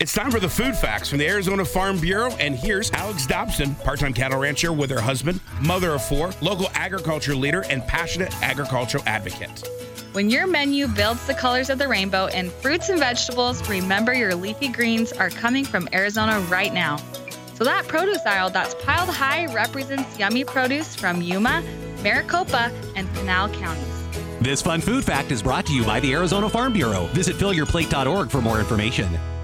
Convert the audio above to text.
It's time for the food facts from the Arizona Farm Bureau, and here's Alex Dobson, part-time cattle rancher with her husband, mother of 4, local agriculture leader, and passionate agricultural advocate. When your menu builds the colors of the rainbow in fruits and vegetables, remember your leafy greens are coming from Arizona right now. So that produce aisle that's piled high represents yummy produce from Yuma, Maricopa, and Pinal counties. This fun food fact is brought to you by the Arizona Farm Bureau. Visit fillyourplate.org for more information.